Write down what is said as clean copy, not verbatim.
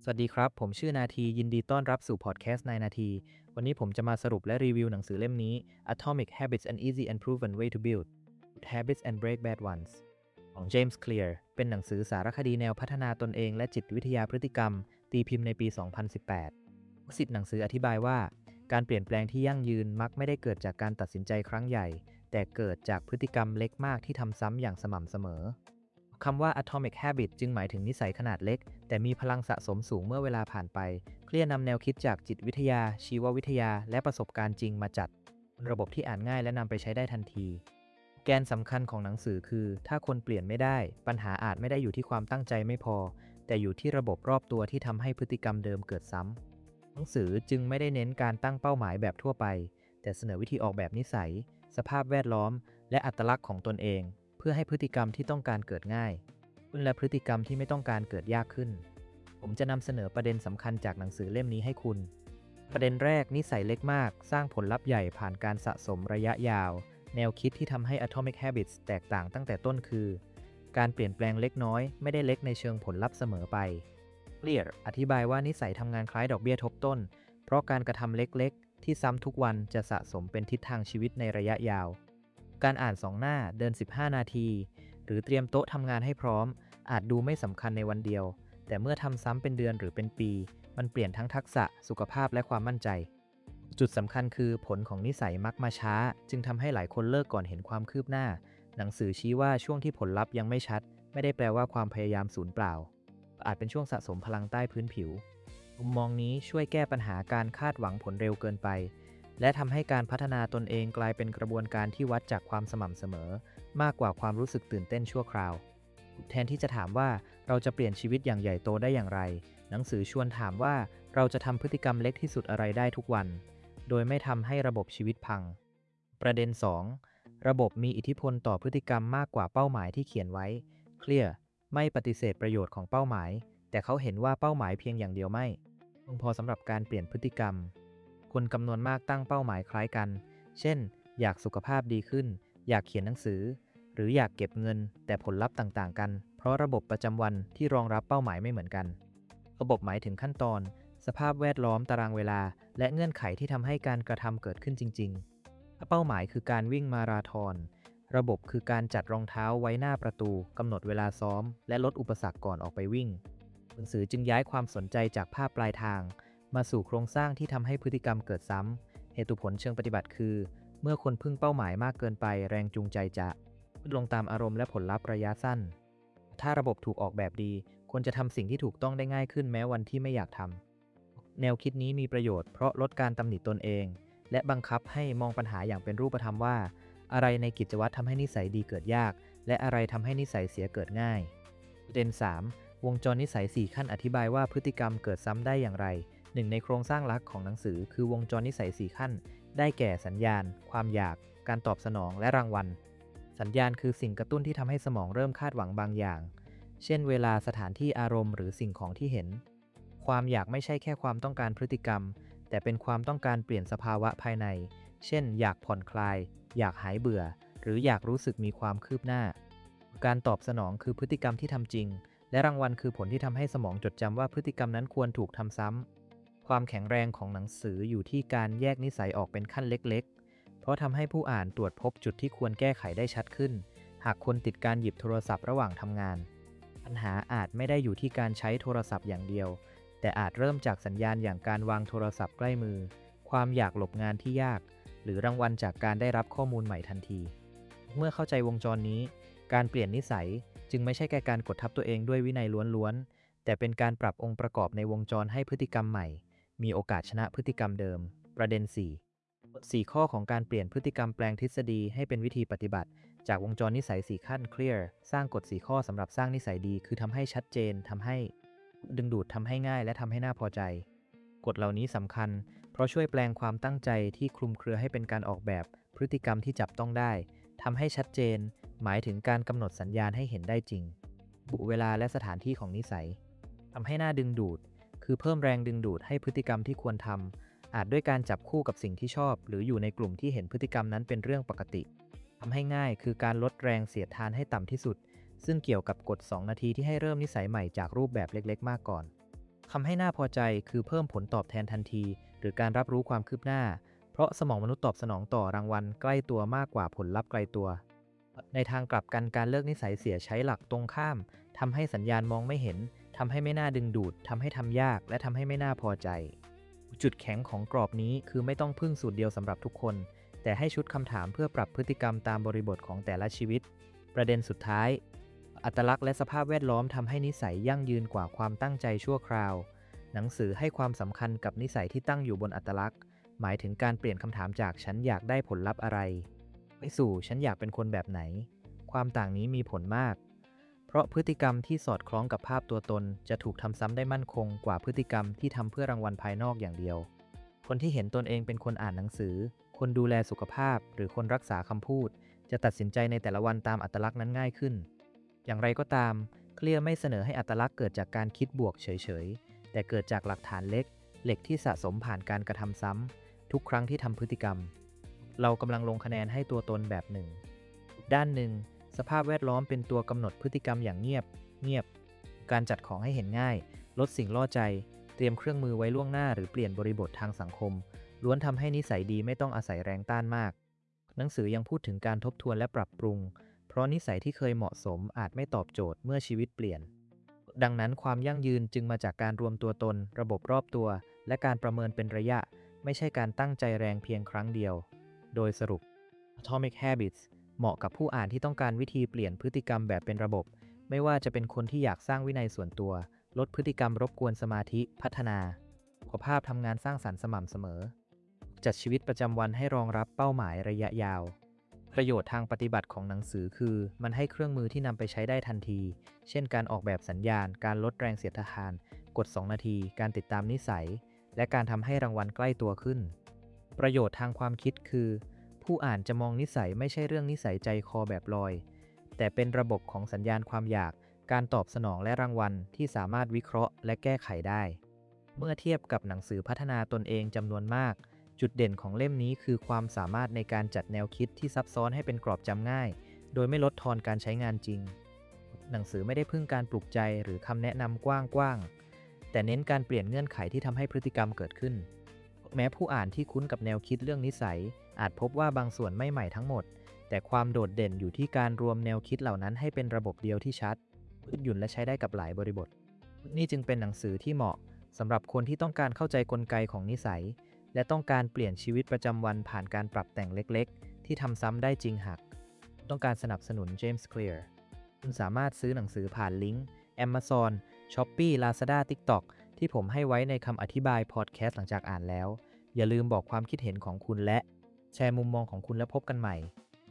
สวัสดีครับผมชื่อนาทียินดีต้อนรับสู่พอดแคสต์นายนาทีวันนี้ผมจะมาสรุปและรีวิวหนังสือเล่มนี้ Atomic Habits: An Easy and Proven Way to Build Habits and Break Bad Ones ของ James Clear เป็นหนังสือสารคดีแนวพัฒนาตนเองและจิตวิทยาพฤติกรรมตีพิมพ์ในปี 2018สิทธิ์หนังสืออธิบายว่าการเปลี่ยนแปลงที่ยั่งยืนมักไม่ได้เกิดจากการตัดสินใจครั้งใหญ่แต่เกิดจากพฤติกรรมเล็กมากที่ทำซ้ำอย่างสม่ำเสมอคำว่า Atomic Habit จึงหมายถึงนิสัยขนาดเล็กแต่มีพลังสะสมสูงเมื่อเวลาผ่านไปเคลียร์นำแนวคิดจากจิตวิทยาชีววิทยาและประสบการณ์จริงมาจัดระบบที่อ่านง่ายและนำไปใช้ได้ทันทีแกนสำคัญของหนังสือคือถ้าคนเปลี่ยนไม่ได้ปัญหาอาจไม่ได้อยู่ที่ความตั้งใจไม่พอแต่อยู่ที่ระบบรอบตัวที่ทำให้พฤติกรรมเดิมเกิดซ้ำหนังสือจึงไม่ได้เน้นการตั้งเป้าหมายแบบทั่วไปแต่เสนอวิธีออกแบบนิสัยสภาพแวดล้อมและอัตลักษณ์ของตนเองเพื่อให้พฤติกรรมที่ต้องการเกิดง่ายและพฤติกรรมที่ไม่ต้องการเกิดยากขึ้นผมจะนำเสนอประเด็นสำคัญจากหนังสือเล่มนี้ให้คุณประเด็นแรกนิสัยเล็กมากสร้างผลลัพธ์ใหญ่ผ่านการสะสมระยะยาวแนวคิดที่ทำให้ Atomic Habits แตกต่างตั้งแต่ต้นคือการเปลี่ยนแปลงเล็กน้อยไม่ได้เล็กในเชิงผลลัพธ์เสมอไปClear อธิบายว่านิสัยทำงานคล้ายดอกเบี้ยทบต้นเพราะการกระทำเล็กๆที่ซ้ำทุกวันจะสะสมเป็นทิศทางชีวิตในระยะยาวการอ่าน2หน้าเดิน15นาทีหรือเตรียมโต๊ะทำงานให้พร้อมอาจดูไม่สำคัญในวันเดียวแต่เมื่อทำซ้ำเป็นเดือนหรือเป็นปีมันเปลี่ยนทั้งทักษะสุขภาพและความมั่นใจจุดสำคัญคือผลของนิสัยมักมาช้าจึงทำให้หลายคนเลิกก่อนเห็นความคืบหน้าหนังสือชี้ว่าช่วงที่ผลลัพธ์ยังไม่ชัดไม่ได้แปลว่าความพยายามสูญเปล่าอาจเป็นช่วงสะสมพลังใต้พื้นผิวมุมมองนี้ช่วยแก้ปัญหาการคาดหวังผลเร็วเกินไปและทำให้การพัฒนาตนเองกลายเป็นกระบวนการที่วัดจากความสม่ำเสมอมากกว่าความรู้สึกตื่นเต้นชั่วคราวแทนที่จะถามว่าเราจะเปลี่ยนชีวิตอย่างใหญ่โตได้อย่างไรหนังสือชวนถามว่าเราจะทำพฤติกรรมเล็กที่สุดอะไรได้ทุกวันโดยไม่ทำให้ระบบชีวิตพังประเด็น 2. ระบบมีอิทธิพลต่อพฤติกรรมมากกว่าเป้าหมายที่เขียนไว้เคลียร์ไม่ปฏิเสธประโยชน์ของเป้าหมายแต่เขาเห็นว่าเป้าหมายเพียงอย่างเดียวไม่เพียงพอสำหรับการเปลี่ยนพฤติกรรมคนจำนวนมากตั้งเป้าหมายคล้ายกันเช่นอยากสุขภาพดีขึ้นอยากเขียนหนังสือหรืออยากเก็บเงินแต่ผลลัพธ์ต่างๆกันเพราะระบบประจำวันที่รองรับเป้าหมายไม่เหมือนกันระบบหมายถึงขั้นตอนสภาพแวดล้อมตารางเวลาและเงื่อนไขที่ทำให้การกระทำเกิดขึ้นจริงๆถ้าเป้าหมายคือการวิ่งมาราธอนระบบคือการจัดรองเท้าไว้หน้าประตูกำหนดเวลาซ้อมและลดอุปสรรคก่อนออกไปวิ่งหนังสือจึงย้ายความสนใจจากภาพปลายทางมาสู่โครงสร้างที่ทำให้พฤติกรรมเกิดซ้ำเหตุผลเชิงปฏิบัติคือเมื่อคนพึ่งเป้าหมายมากเกินไปแรงจูงใจจะลงตามอารมณ์และผลลัพธ์ระยะสั้นถ้าระบบถูกออกแบบดีควรจะทำสิ่งที่ถูกต้องได้ง่ายขึ้นแม้วันที่ไม่อยากทำแนวคิดนี้มีประโยชน์เพราะลดการตำหนิตนเองและบังคับให้มองปัญหาอย่างเป็นรูปธรรมว่าอะไรในกิจวัตรทำให้นิสัยดีเกิดยากและอะไรทำให้นิสัยเสียเกิดง่ายประเด็น 3. วงจรนิสัย4ขั้นอธิบายว่าพฤติกรรมเกิดซ้ำได้อย่างไรหนึ่งในโครงสร้างหลักของหนังสือคือวงจรนิสัย4ขั้นได้แก่สัญญาณความอยากการตอบสนองและรางวัลสัญญาณคือสิ่งกระตุ้นที่ทำให้สมองเริ่มคาดหวังบางอย่างเช่นเวลาสถานที่อารมณ์หรือสิ่งของที่เห็นความอยากไม่ใช่แค่ความต้องการพฤติกรรมแต่เป็นความต้องการเปลี่ยนสภาวะภายในเช่นอยากผ่อนคลายอยากหายเบื่อหรืออยากรู้สึกมีความคืบหน้าการตอบสนองคือพฤติกรรมที่ทำจริงและรางวัลคือผลที่ทำให้สมองจดจำว่าพฤติกรรมนั้นควรถูกทำซ้ำความแข็งแรงของหนังสืออยู่ที่การแยกนิสัยออกเป็นขั้นเล็กๆเพราะทำให้ผู้อ่านตรวจพบจุดที่ควรแก้ไขได้ชัดขึ้นหากคนติดการหยิบโทรศัพท์ระหว่างทำงานปัญหาอาจไม่ได้อยู่ที่การใช้โทรศัพท์อย่างเดียวแต่อาจเริ่มจากสัญญาณอย่างการวางโทรศัพท์ใกล้มือความอยากหลบงานที่ยากหรือรางวัลจากการได้รับข้อมูลใหม่ทันทีเมื่อเข้าใจวงจรนี้การเปลี่ยนนิสัยจึงไม่ใช่แค่การกดทับตัวเองด้วยวินัยล้วนๆแต่เป็นการปรับองค์ประกอบในวงจรให้พฤติกรรมใหม่มีโอกาสชนะพฤติกรรมเดิมประเด็น 4 ข้อของการเปลี่ยนพฤติกรรมแปลงทฤษฎีให้เป็นวิธีปฏิบัติจากวงจรนิสัย4ขั้น Clear สร้างกฎ4ข้อสำหรับสร้างนิสัยดีคือทำให้ชัดเจนทำให้ดึงดูดทำให้ง่ายและทำให้น่าพอใจกฎเหล่านี้สำคัญเพราะช่วยแปลงความตั้งใจที่คลุมเครือให้เป็นการออกแบบพฤติกรรมที่จับต้องได้ทำให้ชัดเจนหมายถึงการกำหนดสัญญาณให้เห็นได้จริงบุเวลาและสถานที่ของนิสัยทำให้น่าดึงดูดคือเพิ่มแรงดึงดูดให้พฤติกรรมที่ควรทำอาจด้วยการจับคู่กับสิ่งที่ชอบหรืออยู่ในกลุ่มที่เห็นพฤติกรรมนั้นเป็นเรื่องปกติทำให้ง่ายคือการลดแรงเสียดทานให้ต่ำที่สุดซึ่งเกี่ยวกับกฎ2นาทีที่ให้เริ่มนิสัยใหม่จากรูปแบบเล็กๆมากก่อนคำให้น่าพอใจคือเพิ่มผลตอบแทนทันทีหรือการรับรู้ความคืบหน้าเพราะสมองมนุษย์ตอบสนองต่อรางวัลใกล้ตัวมากกว่าผลลัพธ์ไกลตัวในทางกลับกันการเลิกนิสัยเสียใช้หลักตรงข้ามทำให้สัญญาณมองไม่เห็นทำให้ไม่น่าดึงดูดทำให้ทำยากและทำให้ไม่น่าพอใจจุดแข็งของกรอบนี้คือไม่ต้องพึ่งสูตรเดียวสำหรับทุกคนแต่ให้ชุดคำถามเพื่อปรับพฤติกรรมตามบริบทของแต่ละชีวิตประเด็นสุดท้ายอัตลักษณ์และสภาพแวดล้อมทำให้นิสัยยั่งยืนกว่าความตั้งใจชั่วคราวหนังสือให้ความสำคัญกับนิสัยที่ตั้งอยู่บนอัตลักษณ์หมายถึงการเปลี่ยนคำถามจากฉันอยากได้ผลลัพธ์อะไรไปสู่ฉันอยากเป็นคนแบบไหนความต่างนี้มีผลมากเพราะพฤติกรรมที่สอดคล้องกับภาพตัวตนจะถูกทำซ้ำได้มั่นคงกว่าพฤติกรรมที่ทำเพื่อรางวัลภายนอกอย่างเดียวคนที่เห็นตนเองเป็นคนอ่านหนังสือคนดูแลสุขภาพหรือคนรักษาคำพูดจะตัดสินใจในแต่ละวันตามอัตลักษณ์นั้นง่ายขึ้นอย่างไรก็ตามเคลียร์ไม่เสนอให้อัตลักษณ์เกิดจากการคิดบวกเฉยๆแต่เกิดจากหลักฐานเหล็กที่สะสมผ่านการกระทำซ้ำทุกครั้งที่ทำพฤติกรรมเรากำลังลงคะแนนให้ตัวตนแบบหนึ่งด้านหนึ่งสภาพแวดล้อมเป็นตัวกำหนดพฤติกรรมอย่างเงียบการจัดของให้เห็นง่ายลดสิ่งล่อใจเตรียมเครื่องมือไว้ล่วงหน้าหรือเปลี่ยนบริบททางสังคมล้วนทำให้นิสัยดีไม่ต้องอาศัยแรงต้านมากหนังสือยังพูดถึงการทบทวนและปรับปรุงเพราะนิสัยที่เคยเหมาะสมอาจไม่ตอบโจทย์เมื่อชีวิตเปลี่ยนดังนั้นความยั่งยืนจึงมาจากการรวมตัวตนระบบรอบตัวและการประเมินเป็นระยะไม่ใช่การตั้งใจแรงเพียงครั้งเดียวโดยสรุป Atomic Habits เหมาะกับผู้อ่านที่ต้องการวิธีเปลี่ยนพฤติกรรมแบบเป็นระบบไม่ว่าจะเป็นคนที่อยากสร้างวินัยส่วนตัวลดพฤติกรรมรบกวนสมาธิพัฒนาสุขภาพทำงานสร้างสรรค์สม่ำเสมอจัดชีวิตประจำวันให้รองรับเป้าหมายระยะยาวประโยชน์ทางปฏิบัติของหนังสือคือมันให้เครื่องมือที่นำไปใช้ได้ทันทีเช่นการออกแบบสัญญาณการลดแรงเสียดทานกด2 นาทีการติดตามนิสัยและการทำให้รางวัลใกล้ตัวขึ้นประโยชน์ทางความคิดคือผู้อ่านจะมองนิสัยไม่ใช่เรื่องนิสัยใจคอแบบลอยแต่เป็นระบบของสัญญาณความอยากการตอบสนองและรางวัลที่สามารถวิเคราะห์และแก้ไขได้เมื่อเทียบกับหนังสือพัฒนาตนเองจำนวนมากจุดเด่นของเล่มนี้คือความสามารถในการจัดแนวคิดที่ซับซ้อนให้เป็นกรอบจำง่ายโดยไม่ลดทอนการใช้งานจริงหนังสือไม่ได้พึ่งการปลุกใจหรือคำแนะนำกว้างๆแต่เน้นการเปลี่ยนเงื่อนไขที่ทำให้พฤติกรรมเกิดขึ้นแม้ผู้อ่านที่คุ้นกับแนวคิดเรื่องนิสัยอาจพบว่าบางส่วนไม่ใหม่ทั้งหมดแต่ความโดดเด่นอยู่ที่การรวมแนวคิดเหล่านั้นให้เป็นระบบเดียวที่ชัดยืดหยุ่นและใช้ได้กับหลายบริบทนี่จึงเป็นหนังสือที่เหมาะสำหรับคนที่ต้องการเข้าใจกลไกของนิสัยและต้องการเปลี่ยนชีวิตประจำวันผ่านการปรับแต่งเล็กๆที่ทำซ้ำได้จริงหากต้องการสนับสนุน James Clear คุณสามารถซื้อหนังสือผ่านลิงก์ Amazon, Shopee, Lazada, TikTok ที่ผมให้ไว้ในคำอธิบายพอดแคสต์หลังจากอ่านแล้วอย่าลืมบอกความคิดเห็นของคุณและแชร์มุมมองของคุณแล้วพบกันใหม่